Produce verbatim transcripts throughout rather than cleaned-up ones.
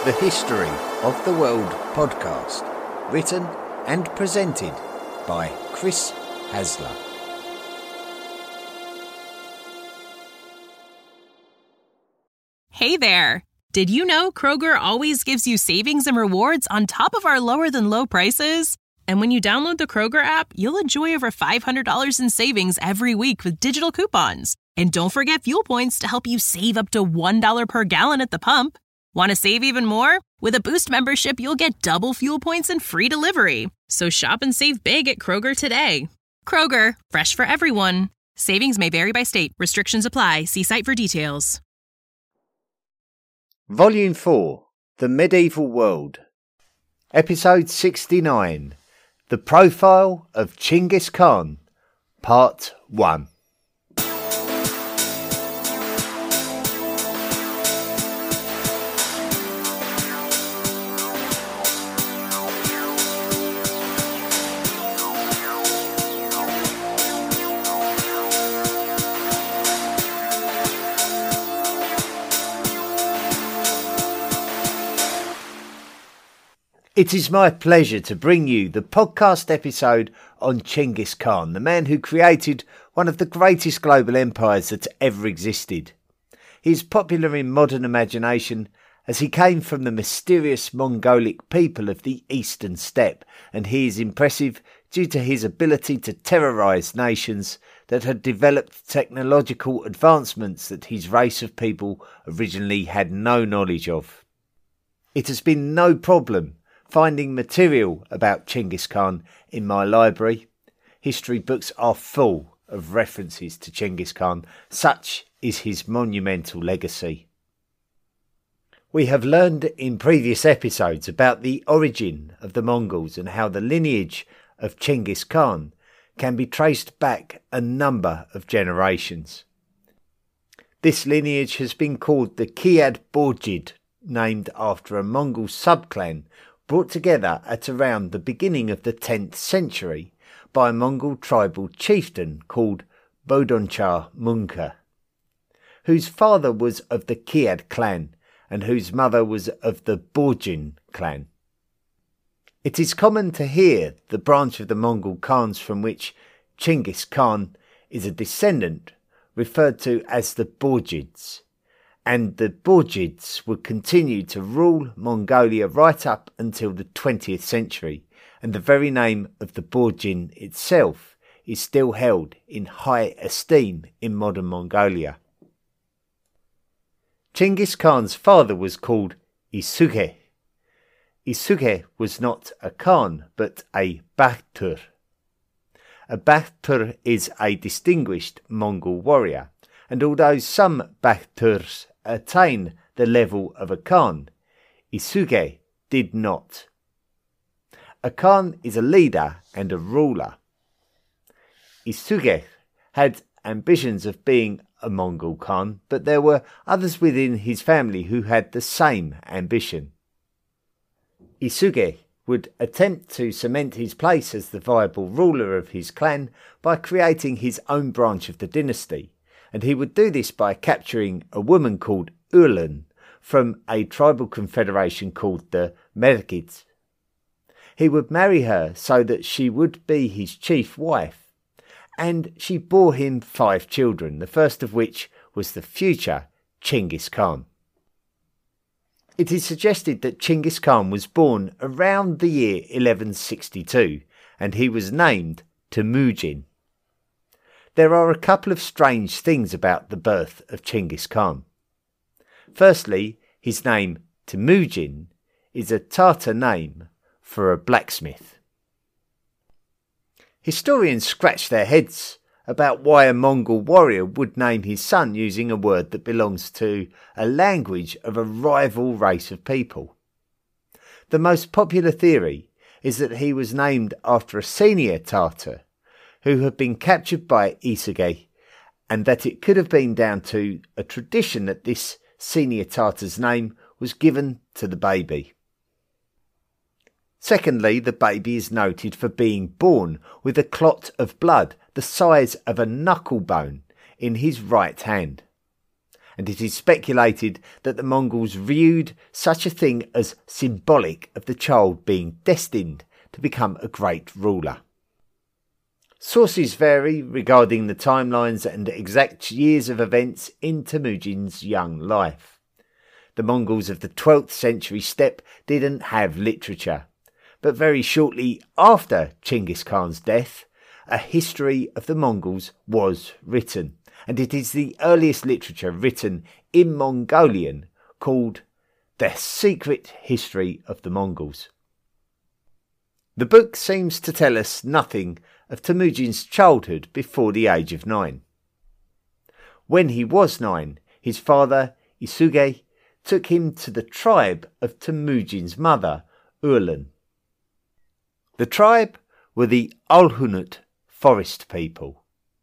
The History of the World podcast, written and presented by Chris Hasler. Hey there! Did you know Kroger always gives you savings and rewards on top of our lower than low prices? And when you download the Kroger app, you'll enjoy over five hundred dollars in savings every week with digital coupons. And don't forget fuel points to help you save up to one dollar per gallon at the pump. Want to save even more? With a Boost membership, you'll get double fuel points and free delivery. So shop and save big at Kroger today. Kroger, fresh for everyone. Savings may vary by state. Restrictions apply. See site for details. Volume four, The Medieval World. Episode sixty-nine, The Profile of Chinggis Khan, Part one. It is my pleasure to bring you the podcast episode on Chinggis Khan, the man who created one of the greatest global empires that ever existed. He is popular in modern imagination as he came from the mysterious Mongolic people of the Eastern Steppe, and he is impressive due to his ability to terrorise nations that had developed technological advancements that his race of people originally had no knowledge of. It has been no problem finding material about Chinggis Khan in my library. History books are full of references to Chinggis Khan. Such is his monumental legacy. We have learned in previous episodes about the origin of the Mongols and how the lineage of Chinggis Khan can be traced back a number of generations. This lineage has been called the Kiad Borjid, named after a Mongol subclan brought together at around the beginning of the tenth century by a Mongol tribal chieftain called Bodonchar Munka, whose father was of the Kiad clan and whose mother was of the Borjin clan. It is common to hear the branch of the Mongol Khans from which Chinggis Khan is a descendant referred to as the Borjids, and the Borjids would continue to rule Mongolia right up until the twentieth century, and the very name of the Borjin itself is still held in high esteem in modern Mongolia. Chinggis Khan's father was called Isuke. Isuke was not a Khan but a Bakhtur. A Bakhtur is a distinguished Mongol warrior, and although some Bakhturs attain the level of a Khan, Isuke did not. A Khan is a leader and a ruler. Isuke had ambitions of being a Mongol Khan, but there were others within his family who had the same ambition. Isuke would attempt to cement his place as the viable ruler of his clan by creating his own branch of the dynasty, and he would do this by capturing a woman called Ulan from a tribal confederation called the Merkids. He would marry her so that she would be his chief wife, and she bore him five children, the first of which was the future Chinggis Khan. It is suggested that Chinggis Khan was born around the year eleven sixty-two, and he was named Temujin. There are a couple of strange things about the birth of Chinggis Khan. Firstly, his name Temujin is a Tatar name for a blacksmith. Historians scratch their heads about why a Mongol warrior would name his son using a word that belongs to a language of a rival race of people. The most popular theory is that he was named after a senior Tatar who had been captured by Isuke, and that it could have been down to a tradition that this senior Tatar's name was given to the baby. Secondly, the baby is noted for being born with a clot of blood the size of a knuckle bone in his right hand. and it is speculated that the Mongols viewed such a thing as symbolic of the child being destined to become a great ruler. Sources vary regarding the timelines and exact years of events in Temujin's young life. The Mongols of the twelfth century steppe didn't have literature, but very shortly after Chinggis Khan's death, a history of the Mongols was written, and it is the earliest literature written in Mongolian called The Secret History of the Mongols. The book seems to tell us nothing of Temujin's childhood before the age of nine. When he was nine, his father, Isuge, took him to the tribe of Temujin's mother, Urlan. The tribe were the Alhunut forest people.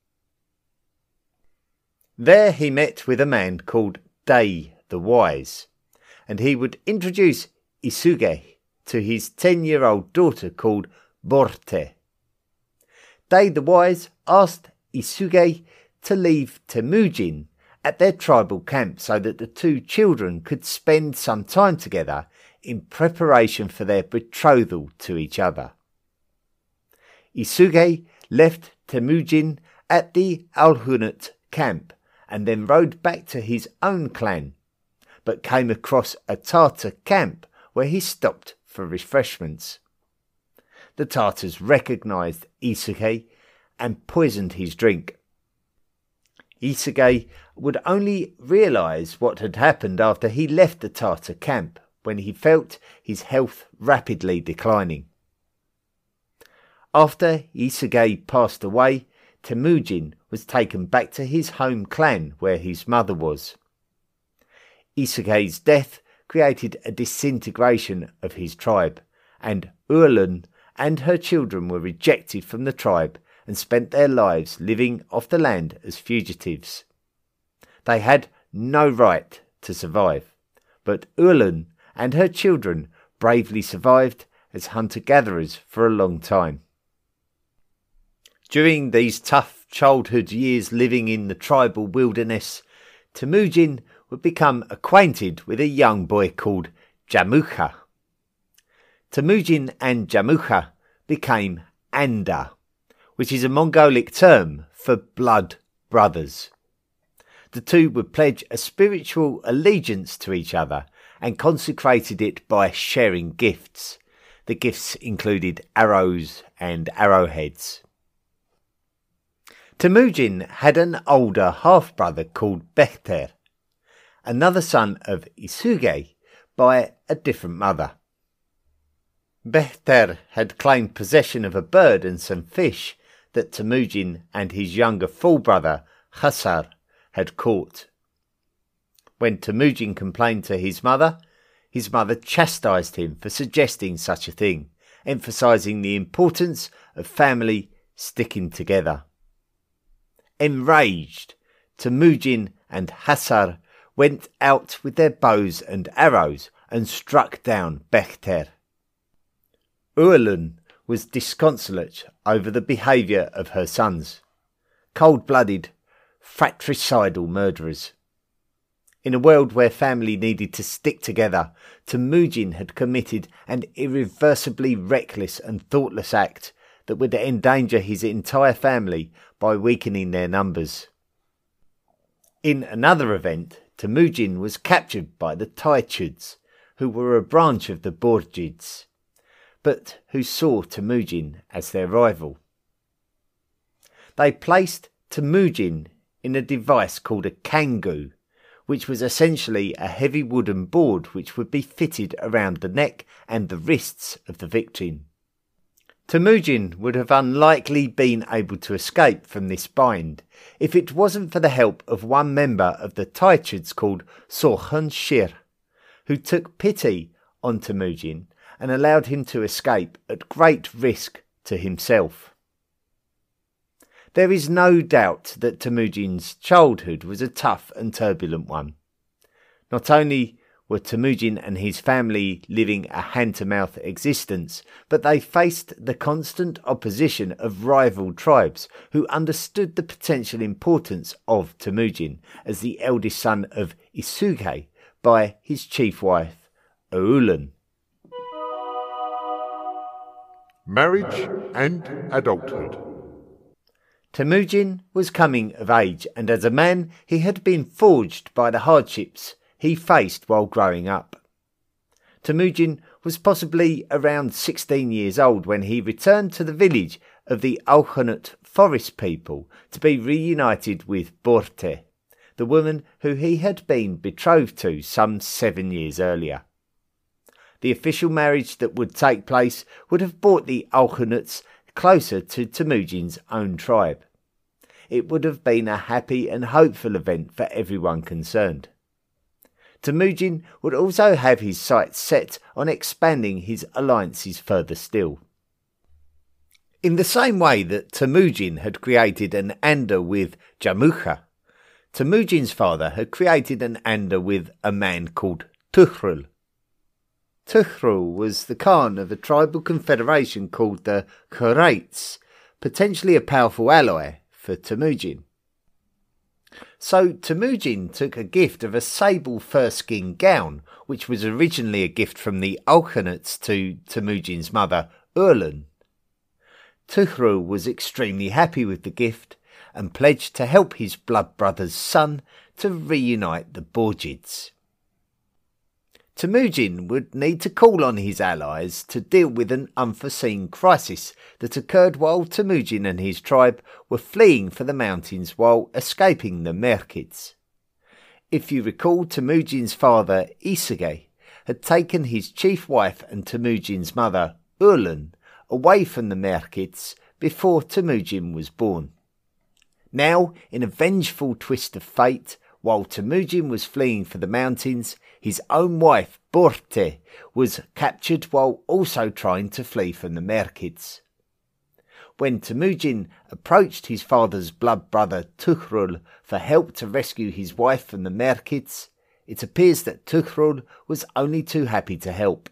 There he met with a man called Day the Wise, and he would introduce Isuge to his ten-year-old daughter called Borte. Day the Wise asked Isuge to leave Temujin at their tribal camp so that the two children could spend some time together in preparation for their betrothal to each other. Isuge left Temujin at the Alhunut camp and then rode back to his own clan, but came across a Tartar camp where he stopped for refreshments. The Tartars recognised Isuge and poisoned his drink. Isuge would only realise what had happened after he left the Tartar camp, when he felt his health rapidly declining. After Isuge passed away, Temujin was taken back to his home clan where his mother was. Isuge's death created a disintegration of his tribe, and Urlan and her children were rejected from the tribe and spent their lives living off the land as fugitives. They had no right to survive, but Urlan and her children bravely survived as hunter-gatherers for a long time. During these tough childhood years living in the tribal wilderness, Temujin would become acquainted with a young boy called Jamukha. Temujin and Jamukha became Anda, which is a Mongolic term for blood brothers. The two would pledge a spiritual allegiance to each other and consecrated it by sharing gifts. The gifts included arrows and arrowheads. Temujin had an older half-brother called Bekhter, another son of Isuge by a different mother. Bekhter had claimed possession of a bird and some fish that Temujin and his younger full brother Khasar had caught. When Temujin complained to his mother, his mother chastised him for suggesting such a thing, emphasising the importance of family sticking together. Enraged, Temujin and Khasar went out with their bows and arrows and struck down Bekhter. Urlan was disconsolate over the behaviour of her sons, cold-blooded, fratricidal murderers. In a world where family needed to stick together, Temujin had committed an irreversibly reckless and thoughtless act that would endanger his entire family by weakening their numbers. In another event, Temujin was captured by the Taichuds, who were a branch of the Borjids, but who saw Temujin as their rival. They placed Temujin in a device called a kangu, which was essentially a heavy wooden board which would be fitted around the neck and the wrists of the victim. Temujin would have unlikely been able to escape from this bind if it wasn't for the help of one member of the Taichuds called Sorkhon Shir, who took pity on Temujin and allowed him to escape at great risk to himself. There is no doubt that Temujin's childhood was a tough and turbulent one. Not only were Temujin and his family living a hand-to-mouth existence, but they faced the constant opposition of rival tribes who understood the potential importance of Temujin as the eldest son of Isuge by his chief wife, Ulan. Marriage and adulthood. Temujin was coming of age, and as a man he had been forged by the hardships he faced while growing up. Temujin was possibly around sixteen years old when he returned to the village of the Alkhanut forest people to be reunited with Borte, the woman who he had been betrothed to some seven years earlier. The official marriage that would take place would have brought the Alkhanuts closer to Temujin's own tribe. It would have been a happy and hopeful event for everyone concerned. Temujin would also have his sights set on expanding his alliances further still. In the same way that Temujin had created an anda with Jamukha, Temujin's father had created an anda with a man called Tukhrul. Tukhrul was the Khan of a tribal confederation called the Quraits, potentially a powerful ally for Temujin. So Temujin took a gift of a sable fur-skin gown, which was originally a gift from the Alkhanuts to Temujin's mother, Ulan. Tukhrul was extremely happy with the gift and pledged to help his blood brother's son to reunite the Borjids. Temujin would need to call on his allies to deal with an unforeseen crisis that occurred while Temujin and his tribe were fleeing for the mountains while escaping the Merkids. If you recall, Temujin's father, Isuge, had taken his chief wife and Temujin's mother, Ulan, away from the Merkids before Temujin was born. Now, in a vengeful twist of fate, while Temujin was fleeing for the mountains, his own wife, Borte, was captured while also trying to flee from the Merkids. When Temujin approached his father's blood brother Tukhrul for help to rescue his wife from the Merkids, it appears that Tukhrul was only too happy to help.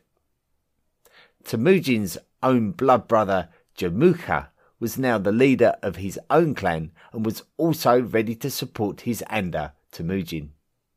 Temujin's own blood brother Jamukha was now the leader of his own clan and was also ready to support his anda, Temujin.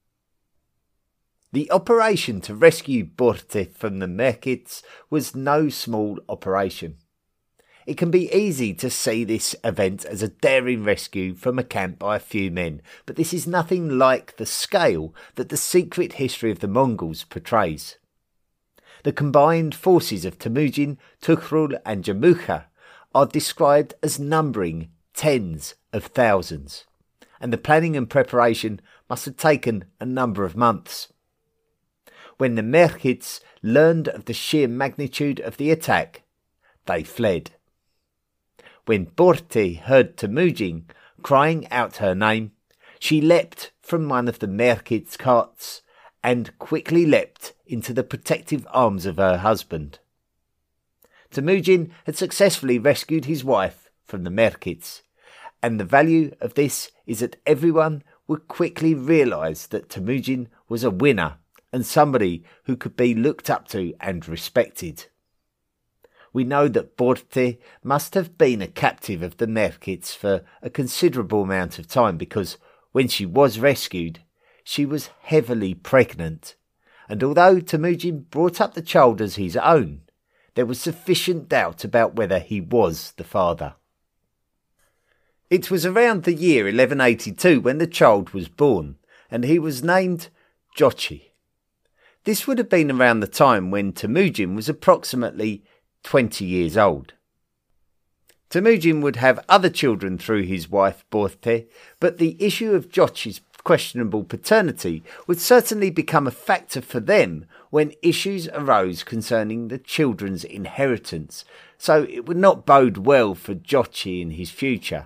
The operation to rescue Borte from the Merkids was no small operation. It can be easy to see this event as a daring rescue from a camp by a few men, but this is nothing like the scale that the secret history of the Mongols portrays. The combined forces of Temujin, Tukhrul and Jamukha are described as numbering tens of thousands, and the planning and preparation must have taken a number of months. When the Merkids learned of the sheer magnitude of the attack, they fled. When Borte heard Temujin crying out her name, she leapt from one of the Merkids' carts and quickly leapt into the protective arms of her husband. Temujin had successfully rescued his wife from the Merkids, and the value of this is that everyone would quickly realise that Temujin was a winner and somebody who could be looked up to and respected. We know that Borte must have been a captive of the Merkids for a considerable amount of time because when she was rescued, she was heavily pregnant, and although Temujin brought up the child as his own, there was sufficient doubt about whether he was the father. It was around the year eleven eighty-two when the child was born, and he was named Jochi. This would have been around the time when Temujin was approximately twenty years old. Temujin would have other children through his wife Borte, but the issue of Jochi's questionable paternity would certainly become a factor for them when issues arose concerning the children's inheritance, so it would not bode well for Jochi in his future.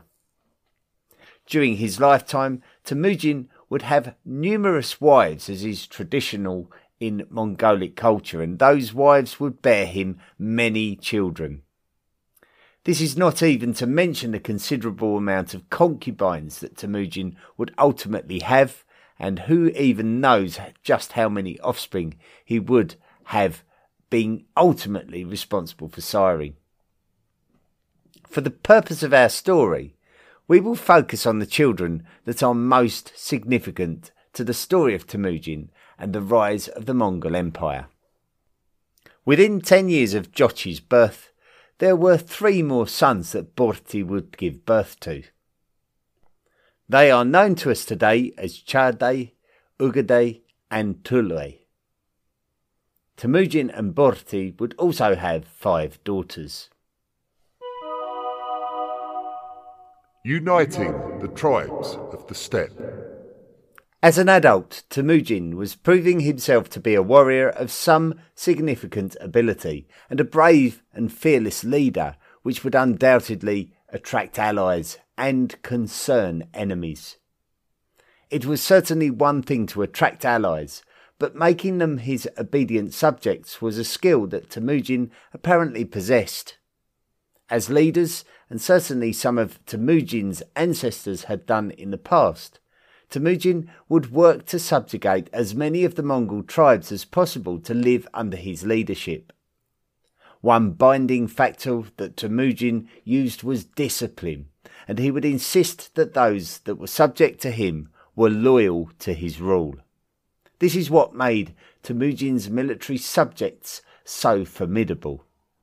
During his lifetime, Temujin would have numerous wives, as is traditional in Mongolic culture, and those wives would bear him many children. This is not even to mention the considerable amount of concubines that Temujin would ultimately have, and who even knows just how many offspring he would have been ultimately responsible for siring. For the purpose of our story, we will focus on the children that are most significant to the story of Temujin and the rise of the Mongol Empire. Within ten years of Jochi's birth, there were three more sons that Borti would give birth to. They are known to us today as Chade, Ugade and Tule. Temujin and Borti would also have five daughters. Uniting the tribes of the steppe. As an adult, Temujin was proving himself to be a warrior of some significant ability and a brave and fearless leader, which would undoubtedly attract allies and concern enemies. It was certainly one thing to attract allies, but making them his obedient subjects was a skill that Temujin apparently possessed. As leaders, and certainly some of Temujin's ancestors had done in the past, Temujin would work to subjugate as many of the Mongol tribes as possible to live under his leadership. One binding factor that Temujin used was discipline, and he would insist that those that were subject to him were loyal to his rule. This is what made Temujin's military subjects so formidable.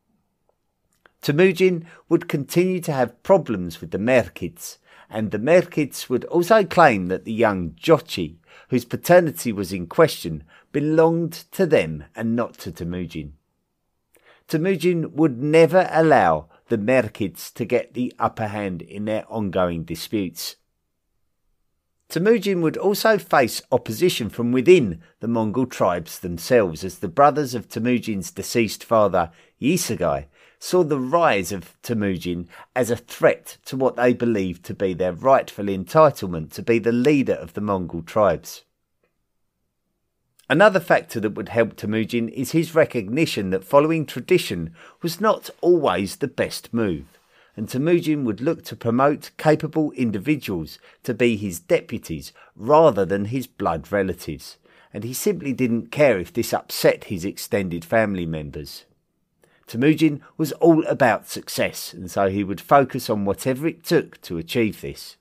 Temujin would continue to have problems with the Merkids, and the Merkids would also claim that the young Jochi, whose paternity was in question, belonged to them and not to Temujin. Temujin would never allow the Merkids to get the upper hand in their ongoing disputes. Temujin would also face opposition from within the Mongol tribes themselves, as the brothers of Temujin's deceased father, Yisagai, saw the rise of Temujin as a threat to what they believed to be their rightful entitlement to be the leader of the Mongol tribes. Another factor that would help Temujin is his recognition that following tradition was not always the best move, and Temujin would look to promote capable individuals to be his deputies rather than his blood relatives, and he simply didn't care if this upset his extended family members. Temujin was all about success, and so he would focus on whatever it took to achieve this.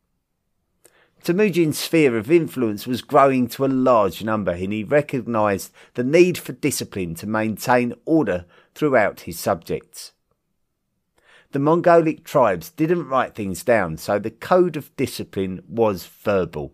Temujin's sphere of influence was growing to a large number, and he recognised the need for discipline to maintain order throughout his subjects. The Mongolic tribes didn't write things down, so the code of discipline was verbal.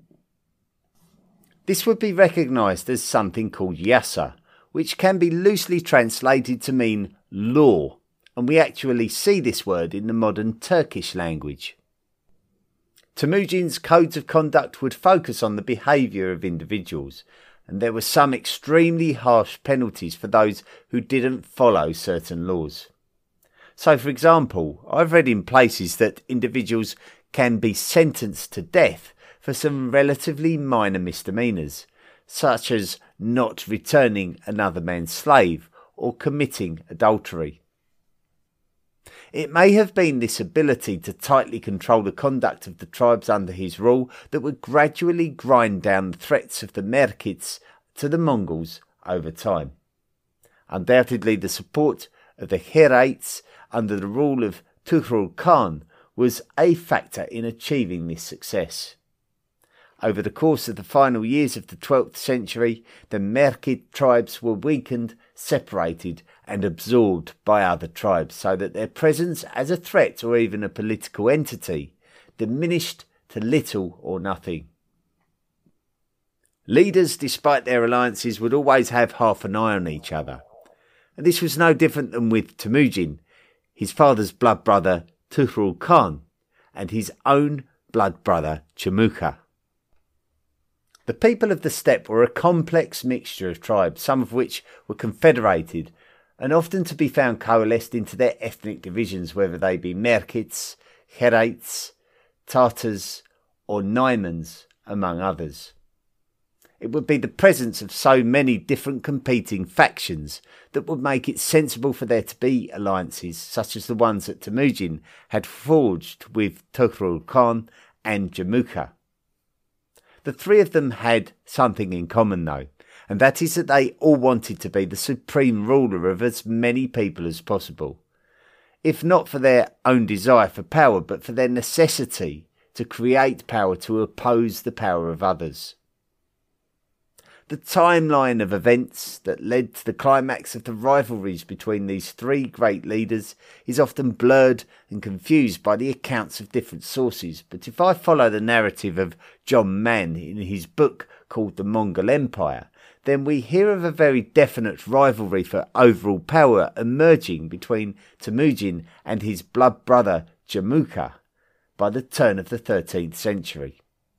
This would be recognised as something called yasa, which can be loosely translated to mean law, and we actually see this word in the modern Turkish language. Temujin's codes of conduct would focus on the behaviour of individuals, and there were some extremely harsh penalties for those who didn't follow certain laws. So, for example, I've read in places that individuals can be sentenced to death for some relatively minor misdemeanours, such as not returning another man's slave or committing adultery. It may have been this ability to tightly control the conduct of the tribes under his rule that would gradually grind down the threats of the Merkids to the Mongols over time. Undoubtedly, the support of the Herates under the rule of Tuhrul Khan was a factor in achieving this success. Over the course of the final years of the twelfth century, the Merkid tribes were weakened, separated and absorbed by other tribes, so that their presence as a threat or even a political entity diminished to little or nothing. Leaders, despite their alliances, would always have half an eye on each other. And this was no different than with Temujin, his father's blood brother Tuhrul Khan, and his own blood brother Chemuka. The people of the steppe were a complex mixture of tribes, some of which were confederated and often to be found coalesced into their ethnic divisions, whether they be Merkids, Herates, Tartars or Naimans, among others. It would be the presence of so many different competing factions that would make it sensible for there to be alliances such as the ones that Temujin had forged with Tuhrul Khan and Chemuka. The three of them had something in common though, and that is that they all wanted to be the supreme ruler of as many people as possible, if not for their own desire for power, but for their necessity to create power to oppose the power of others. The timeline of events that led to the climax of the rivalries between these three great leaders is often blurred and confused by the accounts of different sources, but if I follow the narrative of John Mann in his book called The Mongol Empire, then we hear of a very definite rivalry for overall power emerging between Temujin and his blood brother Jamukha by the turn of the thirteenth century.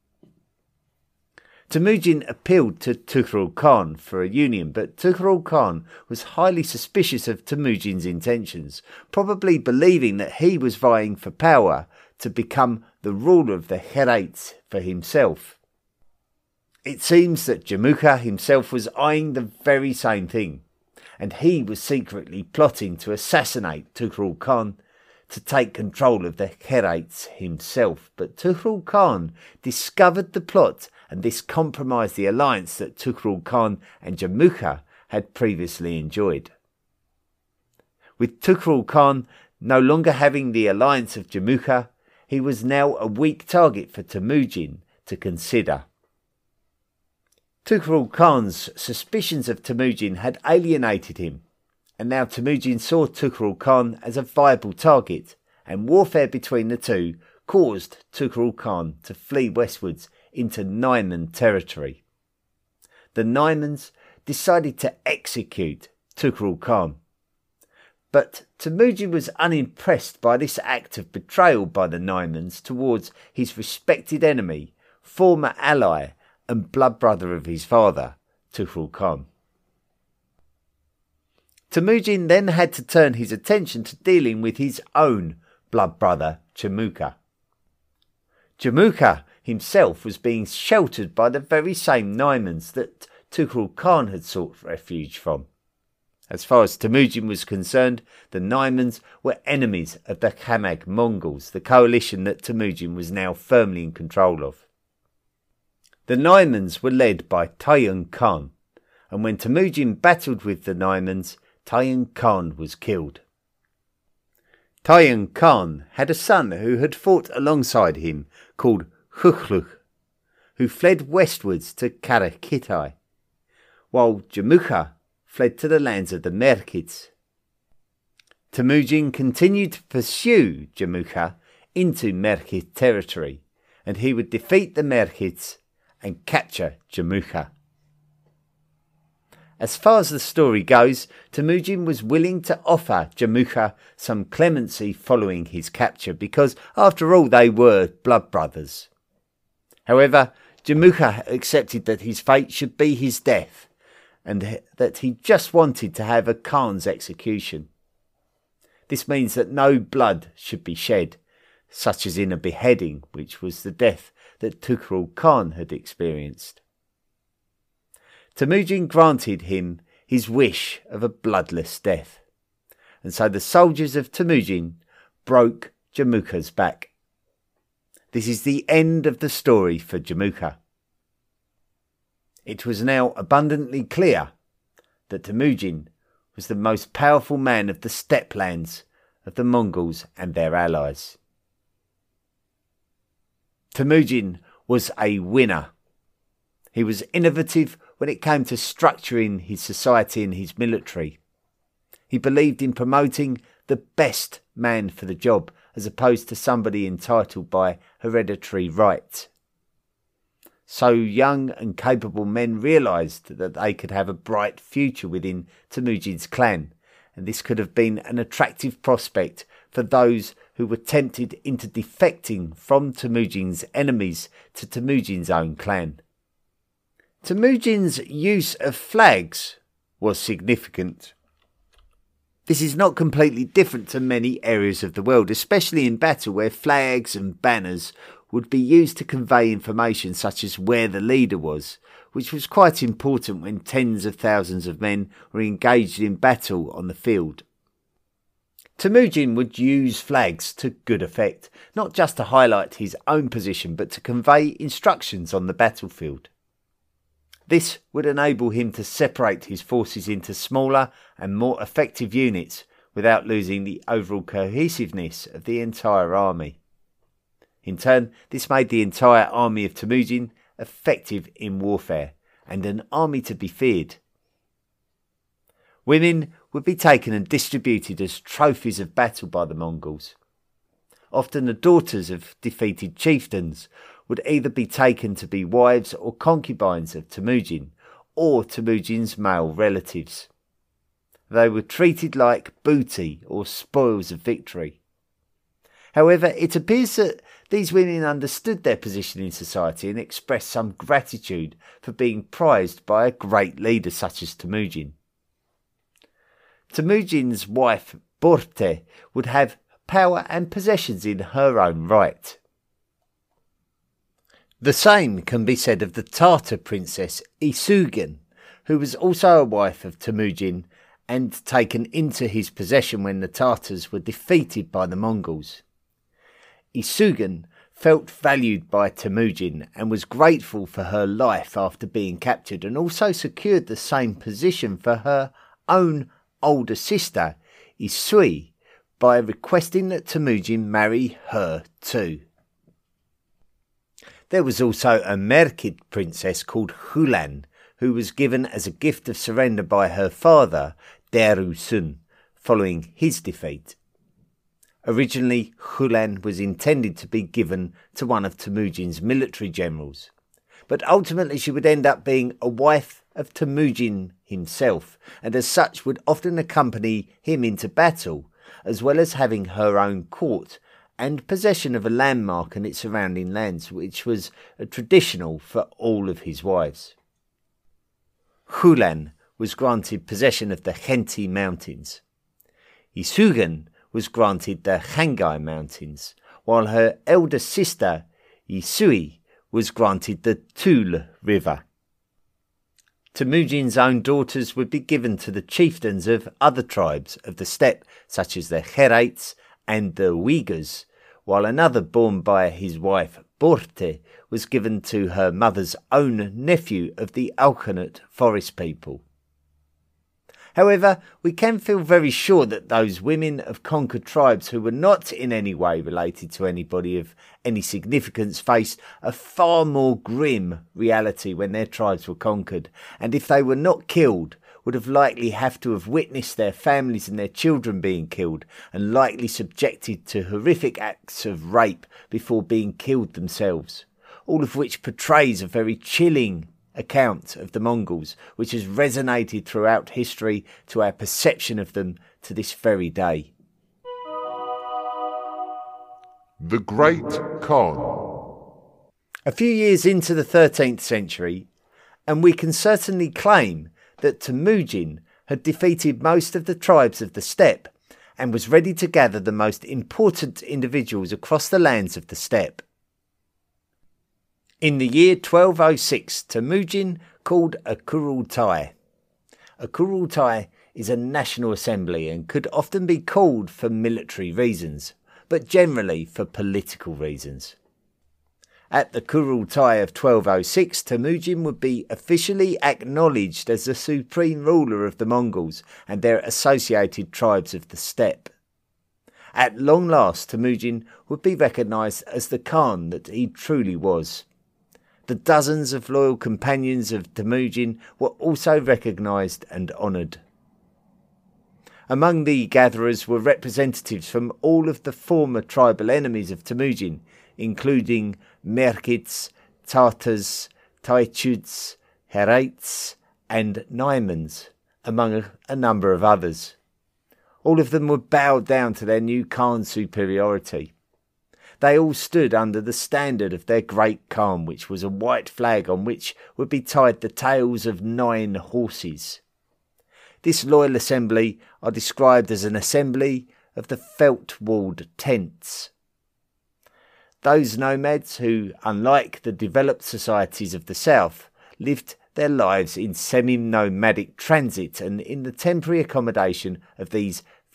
Temujin appealed to Tughril Khan for a union, but Tughril Khan was highly suspicious of Temujin's intentions, probably believing that he was vying for power to become the ruler of the Herates for himself. It seems that Jamukha himself was eyeing the very same thing, and he was secretly plotting to assassinate Tughril Khan to take control of the Herates himself. But Tughril Khan discovered the plot, and this compromised the alliance that Tughril Khan and Jamukha had previously enjoyed. With Tughril Khan no longer having the alliance of Jamukha, he was now a weak target for Temujin to consider. Tughril Khan's suspicions of Temujin had alienated him, and now Temujin saw Tughril Khan as a viable target, and warfare between the two caused Tughril Khan to flee westwards into Naiman territory. The Naimans decided to execute Tughril Khan, but Temujin was unimpressed by this act of betrayal by the Naimans towards his respected enemy, former ally and blood brother of his father, Tughril Khan. Temujin then had to turn his attention to dealing with his own blood brother, Jamukha. Jamukha himself was being sheltered by the very same Naimans that Tughril Khan had sought refuge from. As far as Temujin was concerned, the Naimans were enemies of the Khamag Mongols, the coalition that Temujin was now firmly in control of. The Naimans were led by Tayang Khan, and when Temujin battled with the Naimans, Tayang Khan was killed. Tayang Khan had a son who had fought alongside him called Khukhluch, who fled westwards to Karakitai, while Jamukha fled to the lands of the Merkids. Temujin continued to pursue Jamukha into Merkid territory, and he would defeat the Merkids and capture Jamukha. As far as the story goes, Temujin was willing to offer Jamukha some clemency following his capture because, after all, they were blood brothers. However, Jamukha accepted that his fate should be his death and that he just wanted to have a Khan's execution. This means that no blood should be shed, such as in a beheading, which was the death that Tughril Khan had experienced. Temujin granted him his wish of a bloodless death, and so the soldiers of Temujin broke Jamukha's back. This is the end of the story for Jamukha. It was now abundantly clear that Temujin was the most powerful man of the steppe lands of the Mongols and their allies. Temujin was a winner. He was innovative when it came to structuring his society and his military. He believed in promoting the best man for the job as opposed to somebody entitled by hereditary right. So young and capable men realised that they could have a bright future within Temujin's clan, and this could have been an attractive prospect for those who were tempted into defecting from Temujin's enemies to Temujin's own clan. Temujin's use of flags was significant. This is not completely different to many areas of the world, especially in battle where flags and banners would be used to convey information such as where the leader was, which was quite important when tens of thousands of men were engaged in battle on the field. Temujin would use flags to good effect, not just to highlight his own position but to convey instructions on the battlefield. This would enable him to separate his forces into smaller and more effective units without losing the overall cohesiveness of the entire army. In turn, this made the entire army of Temujin effective in warfare and an army to be feared. Women would be taken and distributed as trophies of battle by the Mongols. Often the daughters of defeated chieftains would either be taken to be wives or concubines of Temujin or Temujin's male relatives. They were treated like booty or spoils of victory. However, it appears that these women understood their position in society and expressed some gratitude for being prized by a great leader such as Temujin. Temujin's wife, Borte, would have power and possessions in her own right. The same can be said of the Tartar princess Isugen, who was also a wife of Temujin and taken into his possession when the Tartars were defeated by the Mongols. Isugen felt valued by Temujin and was grateful for her life after being captured, and also secured the same position for her own older sister, Isui, by requesting that Temujin marry her too. There was also a Merkid princess called Hulan, who was given as a gift of surrender by her father, Deru Sun, following his defeat. Originally, Hulan was intended to be given to one of Temujin's military generals, but ultimately she would end up being a wife of Temujin himself, and as such would often accompany him into battle, as well as having her own court and possession of a landmark and its surrounding lands, which was traditional for all of his wives. Hulan was granted possession of the Khenti Mountains. Isugen was granted the Khangai Mountains, while her elder sister, Isui, was granted the Toul River. Temujin's own daughters would be given to the chieftains of other tribes of the steppe, such as the Herates and the Uyghurs, while another born by his wife Borte was given to her mother's own nephew of the Alkanut forest people. However, we can feel very sure that those women of conquered tribes who were not in any way related to anybody of any significance faced a far more grim reality when their tribes were conquered, and if they were not killed, would have likely have to have witnessed their families and their children being killed, and likely subjected to horrific acts of rape before being killed themselves, all of which portrays a very chilling account of the Mongols, which has resonated throughout history to our perception of them to this very day. The Great Khan. A few years into the thirteenth century, and we can certainly claim that Temujin had defeated most of the tribes of the steppe and was ready to gather the most important individuals across the lands of the steppe. In the year twelve oh six, Temujin called a Kurultai. A Kurultai is a national assembly and could often be called for military reasons, but generally for political reasons. At the Kurultai of twelve oh six, Temujin would be officially acknowledged as the supreme ruler of the Mongols and their associated tribes of the steppe. At long last, Temujin would be recognised as the Khan that he truly was. The dozens of loyal companions of Temujin were also recognised and honoured. Among the gatherers were representatives from all of the former tribal enemies of Temujin, including Merkids, Tartars, Taichuds, Herates and Naimans, among a, a number of others. All of them would bow down to their new Khan's superiority. They all stood under the standard of their great Khan, which was a white flag on which would be tied the tails of nine horses. This loyal assembly are described as an assembly of the felt-walled tents. Those nomads who, unlike the developed societies of the south, lived their lives in semi-nomadic transit and in the temporary accommodation of these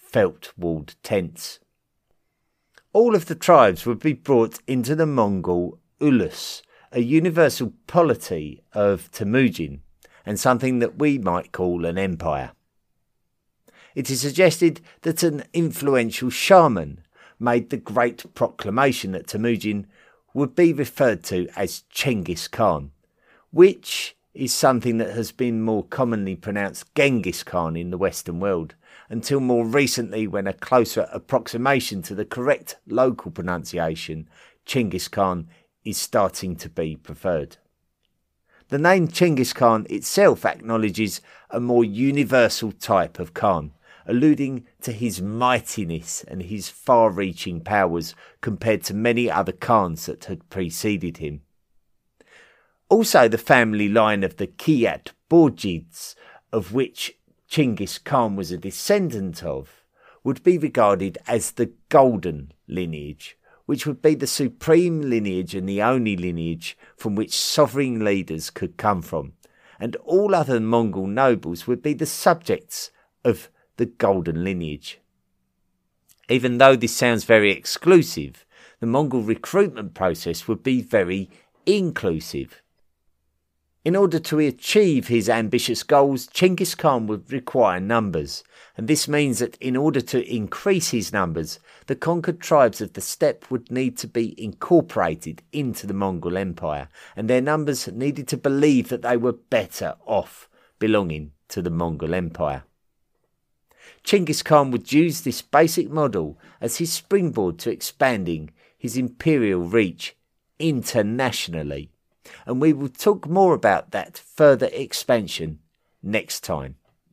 felt-walled tents. All of the tribes would be brought into the Mongol ulus, a universal polity of Temujin, and something that we might call an empire. It is suggested that an influential shaman made the great proclamation that Temujin would be referred to as Chenghis Khan, which is something that has been more commonly pronounced Genghis Khan in the Western world, until more recently when a closer approximation to the correct local pronunciation, Chenghis Khan, is starting to be preferred. The name Chenghis Khan itself acknowledges a more universal type of Khan, alluding to his mightiness and his far-reaching powers compared to many other Khans that had preceded him. Also, the family line of the Kiat Borgids, of which Chenghis Khan was a descendant of, would be regarded as the golden lineage, which would be the supreme lineage and the only lineage from which sovereign leaders could come from, and all other Mongol nobles would be the subjects of the golden lineage. Even though this sounds very exclusive, the Mongol recruitment process would be very inclusive. In order to achieve his ambitious goals, Chenghis Khan would require numbers, and this means that in order to increase his numbers, the conquered tribes of the steppe would need to be incorporated into the Mongol Empire, and their numbers needed to believe that they were better off belonging to the Mongol Empire. Chenghis Khan would use this basic model as his springboard to expanding his imperial reach internationally. And we will talk more about that further expansion next time.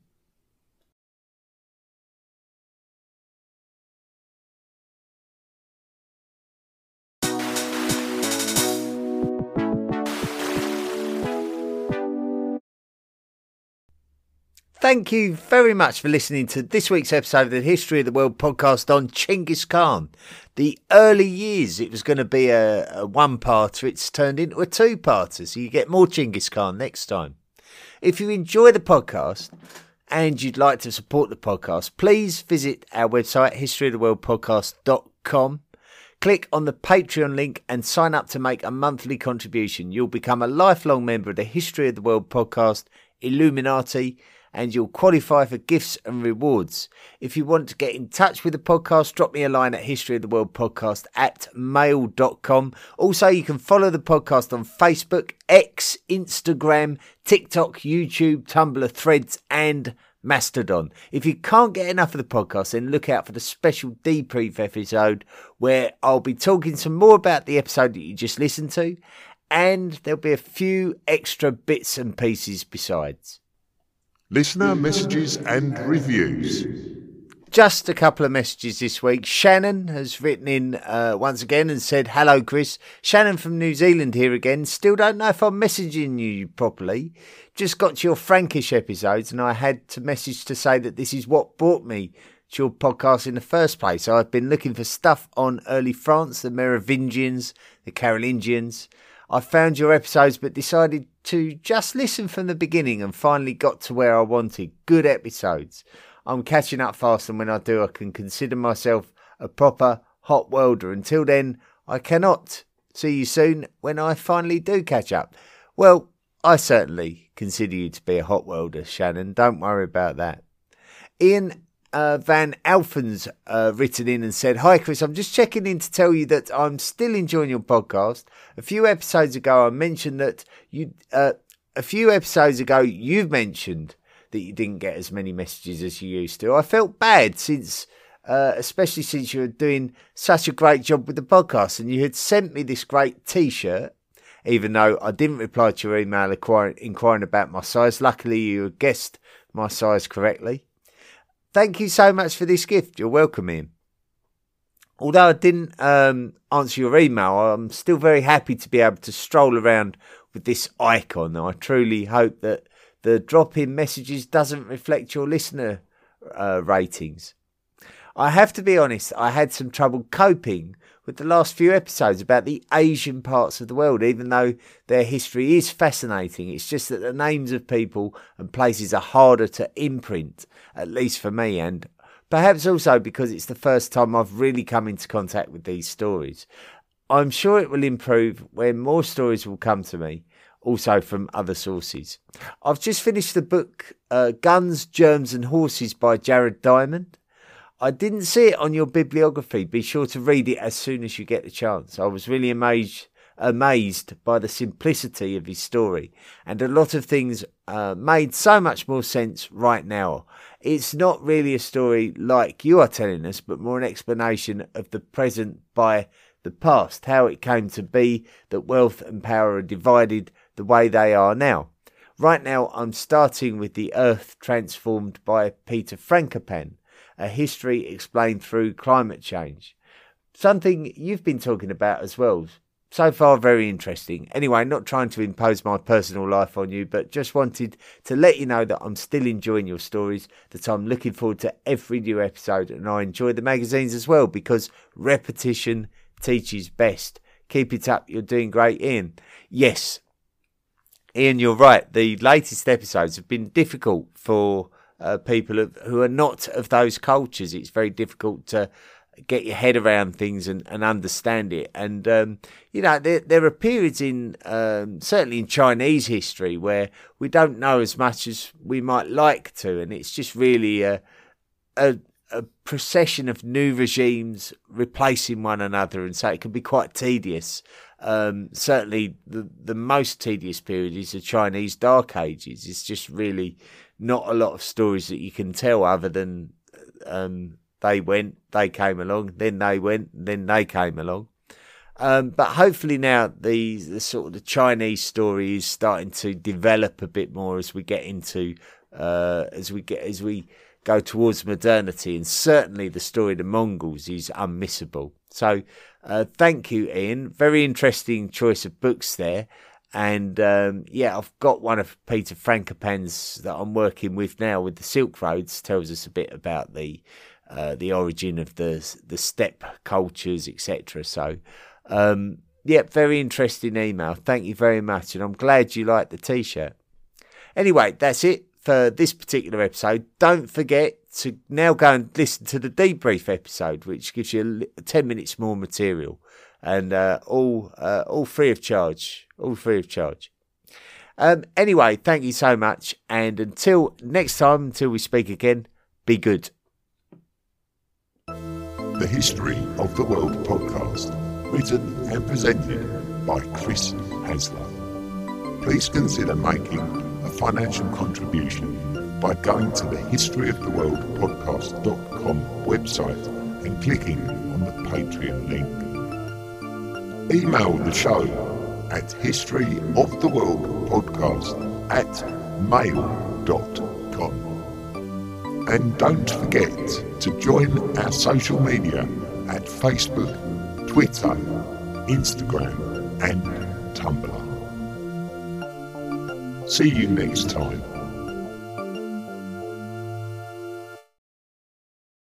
Thank you very much for listening to this week's episode of the History of the World podcast on Chenghis Khan. The early years, it was going to be a, a one-parter. It's turned into a two-parter, so you get more Chenghis Khan next time. If you enjoy the podcast and you'd like to support the podcast, please visit our website, history of the world podcast dot com. Click on the Patreon link and sign up to make a monthly contribution. You'll become a lifelong member of the History of the World podcast Illuminati, and you'll qualify for gifts and rewards. If you want to get in touch with the podcast, drop me a line at historyoftheworldpodcast at mail dot com. Also, you can follow the podcast on Facebook, X, Instagram, TikTok, YouTube, Tumblr, Threads, and Mastodon. If you can't get enough of the podcast, then look out for the special debrief episode where I'll be talking some more about the episode that you just listened to, and there'll be a few extra bits and pieces besides. Listener messages and reviews. Just a couple of messages this week. Shannon has written in uh, once again and said, "Hello, Chris. Shannon from New Zealand here again. Still don't know if I'm messaging you properly. Just got to your Frankish episodes and I had to message to say that this is what brought me to your podcast in the first place. So I've been looking for stuff on early France, the Merovingians, the Carolingians. I found your episodes but decided to just listen from the beginning and finally got to where I wanted. Good episodes. I'm catching up fast, and when I do I can consider myself a proper hot welder. Until then, I cannot. See you soon when I finally do catch up." Well, I certainly consider you to be a hot welder, Shannon. Don't worry about that. Ian Uh, Van Alphen's uh, written in and said, "Hi Chris, I'm just checking in to tell you that I'm still enjoying your podcast. A few episodes ago I mentioned that you uh, a few episodes ago you've mentioned that you didn't get as many messages as you used to. I felt bad since uh, especially since you were doing such a great job with the podcast, and you had sent me this great t-shirt, even though I didn't reply to your email inquiring, inquiring about my size. Luckily you guessed my size correctly. Thank you so much for this gift. You're welcome, Ian. Although I didn't um, answer your email, I'm still very happy to be able to stroll around with this icon. I truly hope that the drop-in messages doesn't reflect your listener uh, ratings. I have to be honest, I had some trouble coping with the last few episodes about the Asian parts of the world, even though their history is fascinating. It's just that the names of people and places are harder to imprint, at least for me, and Perhaps also because it's the first time I've really come into contact with these stories. I'm sure it will improve when more stories will come to me, also from other sources. I've just finished the book uh, Guns, Germs and Horses by Jared Diamond. I didn't see it on your bibliography. Be sure to read it as soon as you get the chance. I was really amazed amazed by the simplicity of his story, and a lot of things uh, made so much more sense right now. It's not really a story like you are telling us, but more an explanation of the present by the past, how it came to be that wealth and power are divided the way they are now. Right now I'm starting with The Earth Transformed by Peter Frankopan, a history explained through climate change. Something you've been talking about as well. So far, very interesting. Anyway, not trying to impose my personal life on you, but just wanted to let you know that I'm still enjoying your stories, that I'm looking forward to every new episode, and I enjoy the magazines as well, because repetition teaches best. Keep it up. You're doing great, Ian. Yes, Ian, you're right. The latest episodes have been difficult for uh, people of, who are not of those cultures. It's very difficult to get your head around things and, and understand it. And, um, you know, there, there are periods in, um, certainly in Chinese history, where we don't know as much as we might like to. And it's just really a, a, a procession of new regimes replacing one another. And so it can be quite tedious. Um, certainly the, the most tedious period is the Chinese Dark Ages. It's just really not a lot of stories that you can tell other than, um, they went, they came along, then they went, then they came along. Um, but hopefully now the, the sort of the Chinese story is starting to develop a bit more as we get into, uh, as we get, as we go towards modernity. And certainly the story of the Mongols is unmissable. So, uh, thank you, Ian. Very interesting choice of books there. And, um, yeah, I've got one of Peter Frankopan's that I'm working with now with the Silk Roads, tells us a bit about the, Uh, the origin of the the steppe cultures, et cetera. So, um, yeah, very interesting email. Thank you very much, and I'm glad you liked the T-shirt. Anyway, that's it for this particular episode. Don't forget to now go and listen to the debrief episode, which gives you ten minutes more material, and uh, all uh, all free of charge. All free of charge. Um, anyway, thank you so much, and until next time, until we speak again, be good. The History of the World podcast, written and presented by Chris Hasler. Please consider making a financial contribution by going to the history of the world podcast dot com website and clicking on the Patreon link. Email the show at historyoftheworldpodcast at mail dot com. And don't forget to join our social media at Facebook, Twitter, Instagram and Tumblr. See you next time.